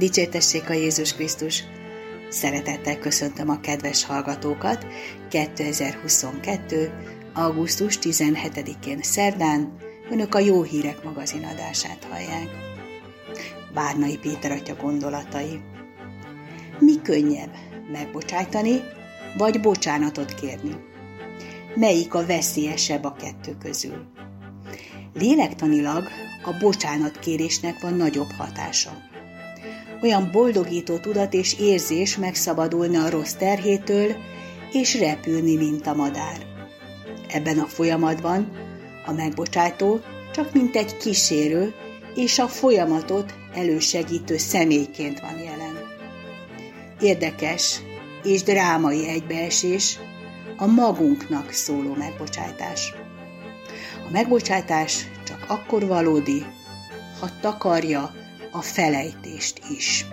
Dicsértessék a Jézus Krisztus! Szeretettel köszöntöm a kedves hallgatókat 2022. augusztus 17-én szerdán. Önök a Jó Hírek magazinadását hallják. Várnai Péter atya gondolatai. Mi könnyebb, megbocsájtani, vagy bocsánatot kérni? Melyik a veszélyesebb a kettő közül? Lélektanilag a bocsánatkérésnek van nagyobb hatása. Olyan boldogító tudat és érzés megszabadulna a rossz terhétől, és repülni, mint a madár. Ebben a folyamatban a megbocsájtó csak mint egy kísérő és a folyamatot elősegítő személyként van jelen. Érdekes és drámai egybeesés a magunknak szóló megbocsájtás. A megbocsájtás csak akkor valódi, ha takarja a felejtést is.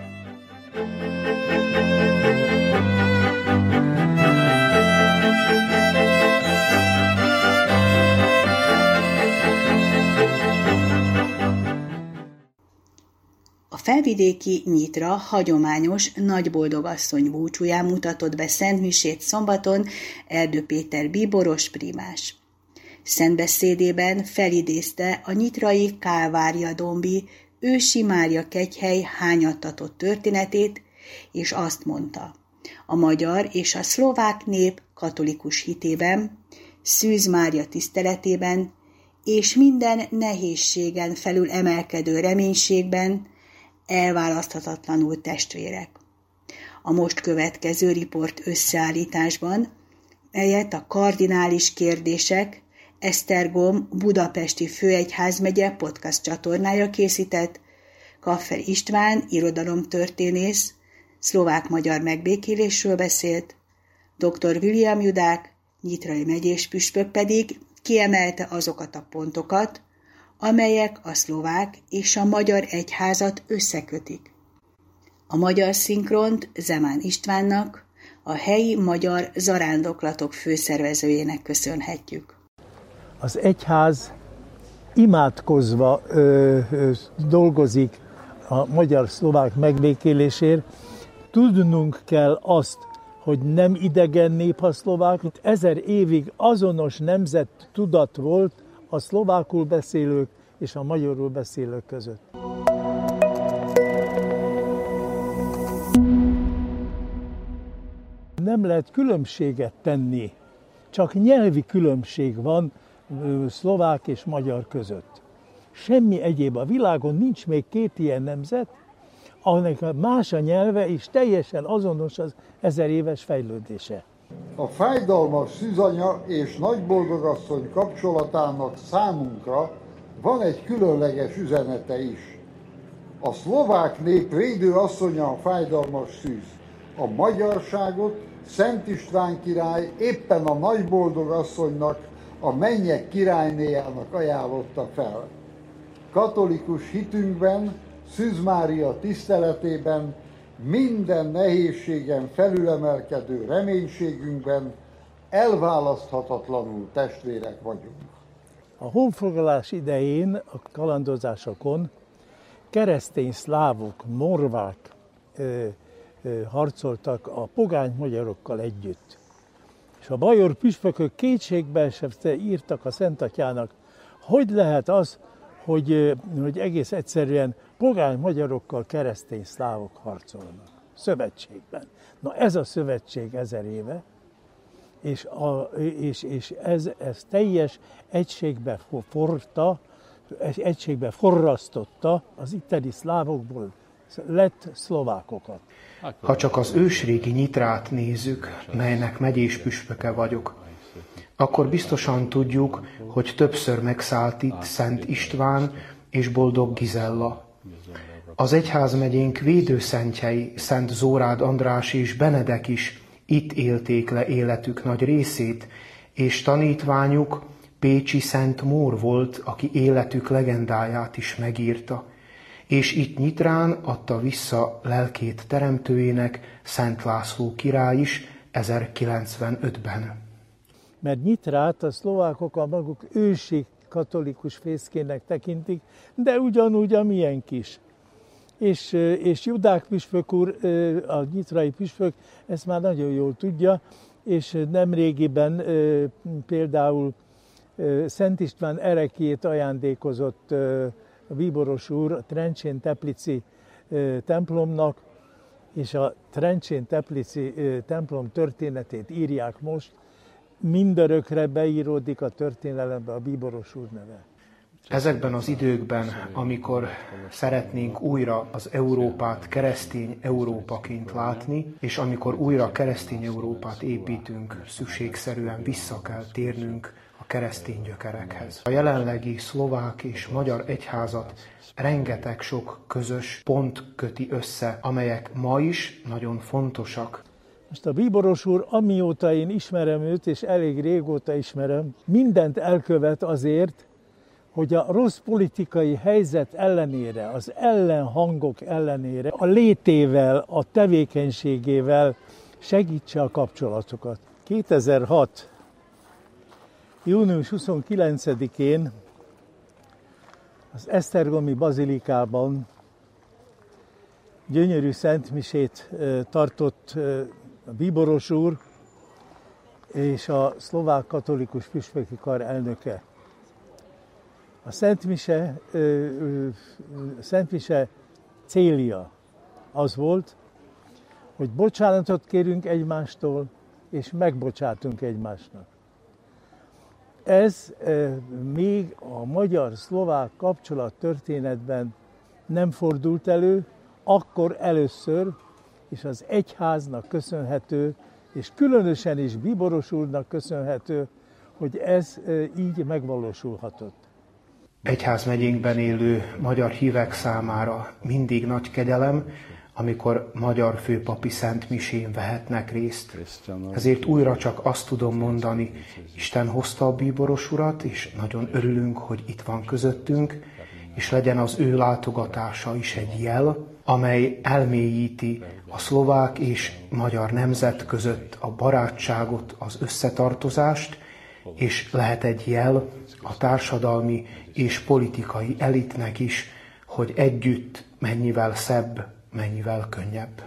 A felvidéki Nyitra hagyományos nagyboldogasszony búcsúján mutatott be szentmisét szombaton Erdő Péter bíboros prímás. Szentbeszédében felidézte a nyitrai Kálvária-dombi Ősi Mária kegyhely hányattatott történetét, és azt mondta: a magyar és a szlovák nép katolikus hitében, Szűz Mária tiszteletében és minden nehézségen felül emelkedő reménységben elválaszthatatlanul testvérek. A most következő riport összeállításban, melyet a kardinális kérdések Esztergom budapesti főegyházmegye podcast csatornája készített, Kaffer István irodalomtörténész szlovák-magyar megbékélésről beszélt, dr. William Judák nyitrai megyés püspök pedig kiemelte azokat a pontokat, amelyek a szlovák és a magyar egyházat összekötik. A magyar szinkront Zemán Istvánnak, a helyi magyar zarándoklatok főszervezőjének köszönhetjük. Az egyház imádkozva dolgozik a magyar-szlovák megbékélésért. Tudnunk kell azt, hogy nem idegen nép a szlovák. 1000 évig azonos nemzettudat volt a szlovákul beszélők és a magyarul beszélők között. Nem lehet különbséget tenni, csak nyelvi különbség van szlovák és magyar között. Semmi egyéb a világon, nincs még két ilyen nemzet, aminek más a nyelve és teljesen azonos az 1000 éves fejlődése. A fájdalmas szűzanya és nagyboldogasszony kapcsolatának számunkra van egy különleges üzenete is. A szlovák nép védőasszonya a fájdalmas szűz. A magyarságot Szent István király éppen a nagyboldogasszonynak, a mennyek királynéjának ajánlotta fel. Katolikus hitünkben, Szűz Mária tiszteletében, minden nehézségen felülemelkedő reménységünkben elválaszthatatlanul testvérek vagyunk. A honfoglalás idején, a kalandozásokon keresztény szlávok, morvák harcoltak a pogány magyarokkal együtt. És a bajor püspökök kétségbeesve írtak a Szent Atyának, hogy lehet az, hogy egész egyszerűen pogány magyarokkal keresztény szlávok harcolnak szövetségben. Na ez a szövetség 1000 éve, és ez teljes egységbe forrasztotta az itteni szlávokból lett szlovákokat. Ha csak az ősrégi Nyitrát nézzük, melynek megyés püspöke vagyok, akkor biztosan tudjuk, hogy többször megszállt itt Szent István és Boldog Gizella. Az egyházmegyénk védőszentjei, Szent Zórád András és Benedek is itt élték le életük nagy részét, és tanítványuk Pécsi Szent Mór volt, aki életük legendáját is megírta, és itt Nyitrán adta vissza lelkét teremtőjének Szent László király is 1095-ben. Mert Nyitrát a szlovákok a maguk ősi katolikus fészkének tekintik, de ugyanúgy a miénk is. és Judák püspök úr, a nyitrai püspök ezt már nagyon jól tudja, és nemrégiben például Szent István ereklyét ajándékozott a bíboros úr a Trencsén-Teplici templomnak, és a Trencsén-Teplici templom történetét írják most, mindörökre beíródik a történelembe a bíboros úr neve. Ezekben az időkben, amikor szeretnénk újra az Európát keresztény Európaként látni, és amikor újra keresztény Európát építünk, szükségszerűen vissza kell térnünk a keresztény gyökerekhez. A jelenlegi szlovák és magyar egyházat rengeteg sok közös pont köti össze, amelyek ma is nagyon fontosak. Most a bíboros úr, amióta én ismerem őt, és elég régóta ismerem, mindent elkövet azért, hogy a rossz politikai helyzet ellenére, az ellenhangok ellenére, a létével, a tevékenységével segítse a kapcsolatokat. 2006. június 29-én az Esztergomi bazilikában gyönyörű szentmisét tartott a bíboros úr és a szlovák katolikus püspöki kar elnöke. A szentmise célja az volt, hogy bocsánatot kérünk egymástól, és megbocsátunk egymásnak. Ez még a magyar-szlovák kapcsolat történetben nem fordult elő, akkor először, és az egyháznak köszönhető, és különösen is bíboros úrnak köszönhető, hogy ez így megvalósulhatott. Egyházmegyénkben élő magyar hívek számára mindig nagy kegyelem, amikor magyar főpapi szentmisén vehetnek részt. Ezért újra csak azt tudom mondani, Isten hozta a bíboros urat, és nagyon örülünk, hogy itt van közöttünk, és legyen az ő látogatása is egy jel, amely elmélyíti a szlovák és magyar nemzet között a barátságot, az összetartozást, és lehet egy jel a társadalmi és politikai elitnek is, hogy együtt mennyivel szebb, mennyivel könnyebb.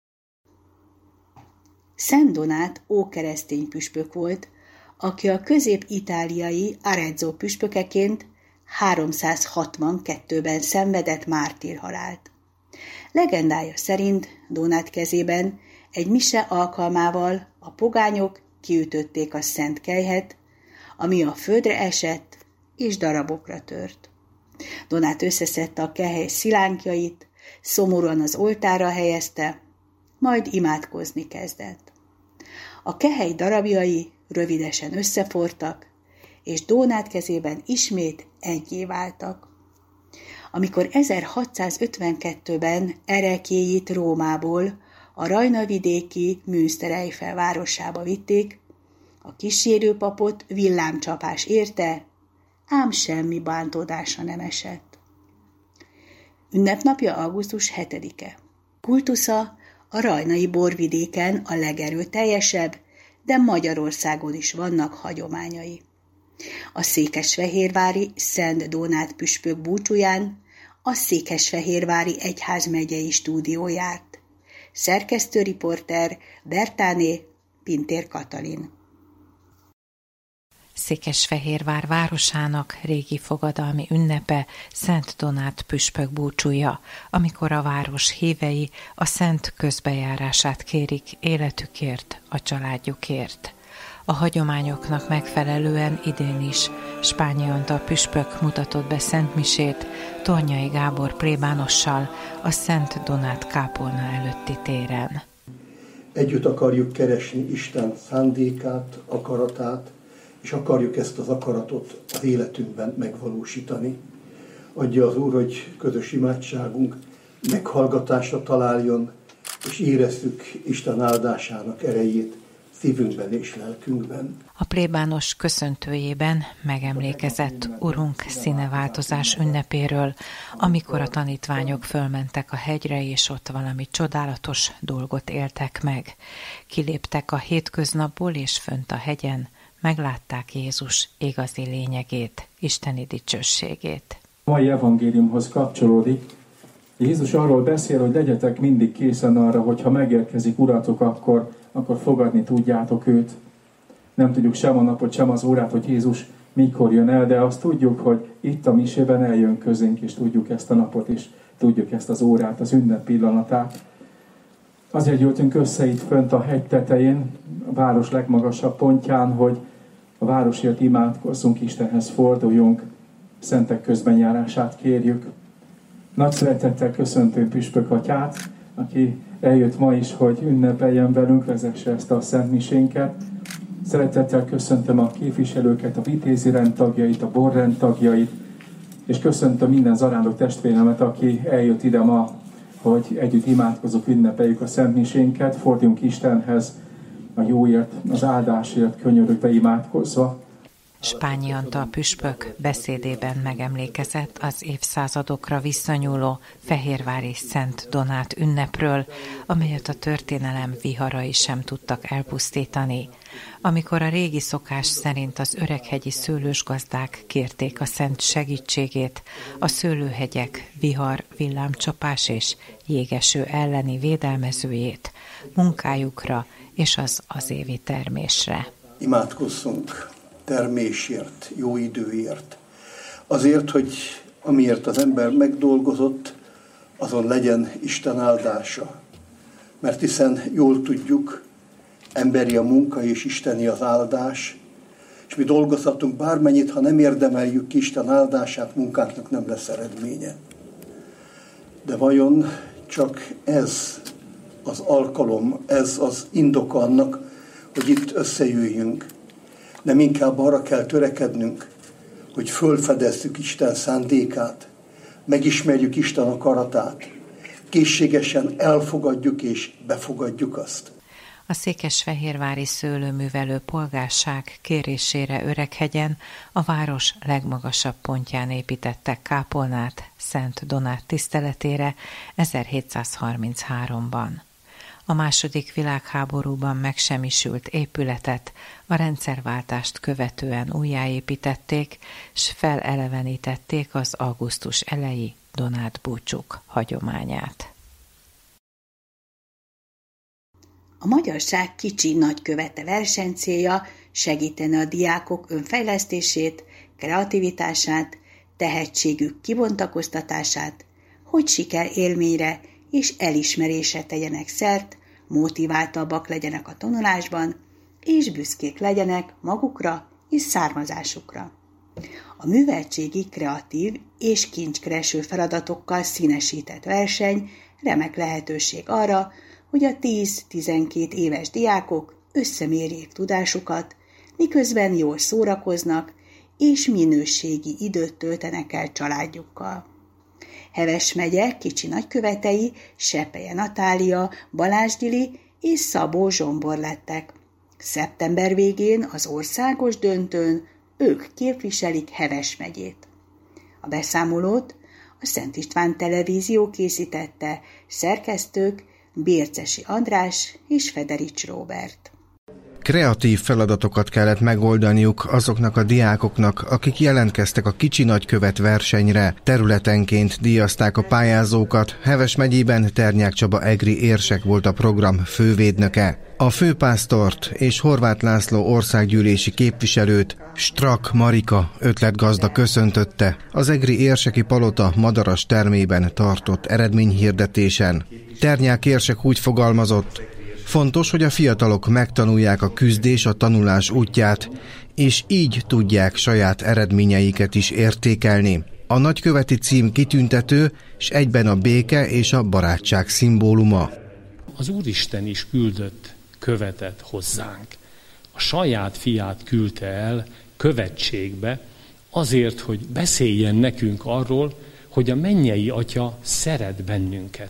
Szent Donát ókeresztény püspök volt, aki a közép-itáliai Arezzo püspökeként 362-ben szenvedett mártírhalált. Legendája szerint Donát kezében egy mise alkalmával a pogányok kiütötték a szent kelyhet, ami a földre esett és darabokra tört. Donát összeszedte a kehely szilánkjait, szomorúan az oltárra helyezte, majd imádkozni kezdett. A kehely darabjai rövidesen összefortak, és Donát kezében ismét eggyé váltak. Amikor 1652-ben ereklyéit Rómából a rajnavidéki Münstereifel városába vitték, a kísérőpapot villámcsapás érte, ám semmi bántódása nem esett. Ünnepnapja augusztus 7-e. Kultusza a rajnai borvidéken a legerőteljesebb, de Magyarországon is vannak hagyományai. A székesfehérvári Szent Donát püspök búcsúján a Székesfehérvári Egyházmegyei stúdió járt. Szerkesztőriporter Bertáné Pintér Katalin. Székesfehérvár városának régi fogadalmi ünnepe Szent Donát püspök búcsúja, amikor a város hívei a szent közbejárását kérik életükért, a családjukért. A hagyományoknak megfelelően idén is Spányi Antal püspök mutatott be szentmisét Tornyai Gábor plébánossal a Szent Donát kápolna előtti téren. Együtt akarjuk keresni Isten szándékát, akaratát, és akarjuk ezt az akaratot az életünkben megvalósítani. Adja az Úr, hogy közös imádságunk meghallgatásra találjon, és érezzük Isten áldásának erejét szívünkben és lelkünkben. A plébános köszöntőjében megemlékezett Urunk színeváltozás ünnepéről, amikor a tanítványok fölmentek a hegyre, és ott valami csodálatos dolgot éltek meg. Kiléptek a hétköznapból, és fönt a hegyen meglátták Jézus igazi lényegét, isteni dicsőségét. A mai evangéliumhoz kapcsolódik Jézus arról beszél, hogy legyetek mindig készen arra, hogy ha megérkezik Uratok, akkor fogadni tudjátok őt. Nem tudjuk sem a napot, sem az órát, hogy Jézus mikor jön el, de azt tudjuk, hogy itt a misében eljön közénk, és tudjuk ezt a napot, és tudjuk ezt az órát, az ünnep pillanatát. Azért gyűltünk össze itt fönt a hegy tetején, a város legmagasabb pontján, hogy a városért imádkozzunk, Istenhez forduljunk, szentek közbenjárását kérjük. Nagy szeretettel köszöntöm Püspök atyát, aki eljött ma is, hogy ünnepeljen velünk, vezesse ezt a szentmisénket. Szeretettel köszöntöm a képviselőket, a vitézi rendtagjait, a borrend tagjait, és köszöntöm minden zarándok testvéremet, aki eljött ide ma, hogy együtt imádkozunk, ünnepeljük a szentmisénket, forduljunk Istenhez a jóért, az áldásért könyörögve imádkozva. Spányi Antal püspök beszédében megemlékezett az évszázadokra visszanyúló fehérvári Szent Donát ünnepről, amelyet a történelem viharai sem tudtak elpusztítani. Amikor a régi szokás szerint az öreghegyi szőlősgazdák kérték a szent segítségét, a szőlőhegyek vihar, villámcsapás és jégeső elleni védelmezőjét, munkájukra és az évi termésre. Imádkozzunk termésért, jó időért. Azért, hogy amiért az ember megdolgozott, azon legyen Isten áldása. Mert hiszen jól tudjuk, emberi a munka és isteni az áldás, és mi dolgozhatunk bármennyit, ha nem érdemeljük ki Isten áldását, munkánknak nem lesz eredménye. De vajon csak ez az alkalom, ez az indok annak, hogy itt összejöjjünk. Nem inkább arra kell törekednünk, hogy fölfedezzük Isten szándékát, megismerjük Isten akaratát, készségesen elfogadjuk és befogadjuk azt. A székesfehérvári szőlőművelő polgárság kérésére Öreghegyen a város legmagasabb pontján építettek kápolnát Szent Donát tiszteletére 1733-ban. A II. Világháborúban megsemmisült épületet a rendszerváltást követően újjáépítették, s felelevenítették az augusztus eleji Donát búcsúk hagyományát. A magyarság kicsi nagykövete versenycélja segíteni a diákok önfejlesztését, kreativitását, tehetségük kibontakoztatását, hogy sikerélményre és elismerésre tegyenek szert, motiváltabbak legyenek a tanulásban, és büszkék legyenek magukra és származásukra. A műveltségi, kreatív és kincskereső feladatokkal színesített verseny remek lehetőség arra, hogy a 10-12 éves diákok összemérjék tudásukat, miközben jól szórakoznak és minőségi időt töltenek el családjukkal. Heves megye kicsi nagykövetei Sepelye Natália, Balázs Gyili és Szabó Zsombor lettek. Szeptember végén az országos döntőn ők képviselik Heves megyét. A beszámolót a Szent István Televízió készítette, szerkesztők Bércesi András és Federics Róbert. Kreatív feladatokat kellett megoldaniuk azoknak a diákoknak, akik jelentkeztek a kicsi nagykövet versenyre. Területenként díjazták a pályázókat. Heves megyében Ternyák Csaba egri érsek volt a program fővédnöke. A főpásztort és Horváth László országgyűlési képviselőt Strak Marika ötletgazda köszöntötte az egri érseki palota madaras termében tartott eredményhirdetésen. Ternyák érsek úgy fogalmazott: fontos, hogy a fiatalok megtanulják a küzdés, a tanulás útját, és így tudják saját eredményeiket is értékelni. A nagyköveti cím kitüntető, és egyben a béke és a barátság szimbóluma. Az Úristen is küldött követet hozzánk. A saját fiát küldte el követségbe azért, hogy beszéljen nekünk arról, hogy a mennyei Atya szeret bennünket.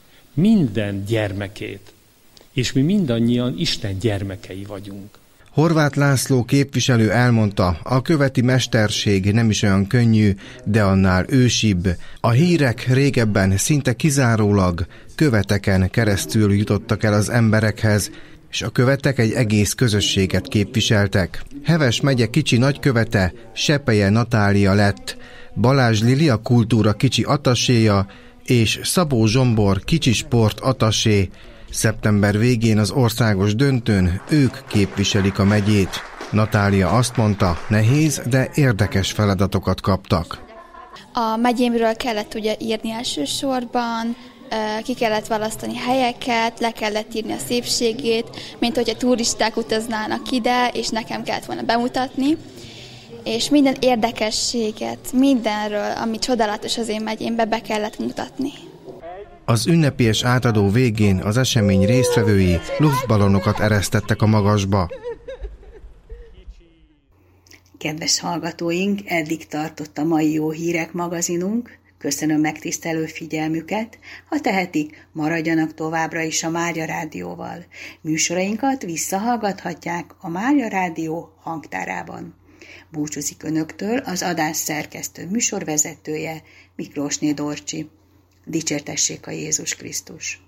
Minden gyermekét. És mi mindannyian Isten gyermekei vagyunk. Horváth László képviselő elmondta, a követi mesterség nem is olyan könnyű, de annál ősibb. A hírek régebben szinte kizárólag követeken keresztül jutottak el az emberekhez, és a követek egy egész közösséget képviseltek. Heves megye kicsi nagykövete Sepelye Natália lett, Balázs Lili a kultúra kicsi ataséja, és Szabó Zsombor kicsi sport atasé. Szeptember végén az országos döntőn ők képviselik a megyét. Natália azt mondta, nehéz, de érdekes feladatokat kaptak. A megyémről kellett ugye írni elsősorban, ki kellett választani helyeket, le kellett írni a szépségét, mint hogyha turisták utaznának ide, és nekem kellett volna bemutatni. És minden érdekességet, mindenről, ami csodálatos az én megyémbe, be kellett mutatni. Az ünnepélyes átadó végén az esemény résztvevői luftballonokat eresztettek a magasba. Kedves hallgatóink, eddig tartott a mai Jó Hírek magazinunk. Köszönöm megtisztelő figyelmüket. Ha tehetik, maradjanak továbbra is a Mária Rádióval. Műsorainkat visszahallgathatják a Mária Rádió hangtárában. Búcsúzik önöktől az adás szerkesztő műsorvezetője, Miklósné Dorcsi. Dicsértessék a Jézus Krisztus!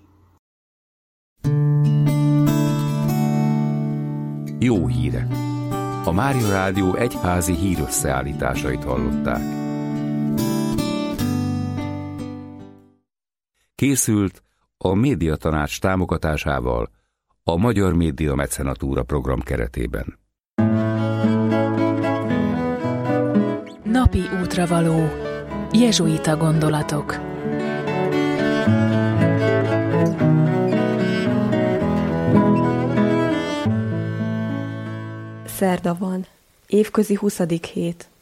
Jó hírek! A Mária Rádió egyházi hírösszeállításait hallották. Készült a Médiatanács támogatásával a Magyar Média Mecenatúra program keretében. Napi útravaló. Jezsuita gondolatok. Szerda van. Évközi 20. hét.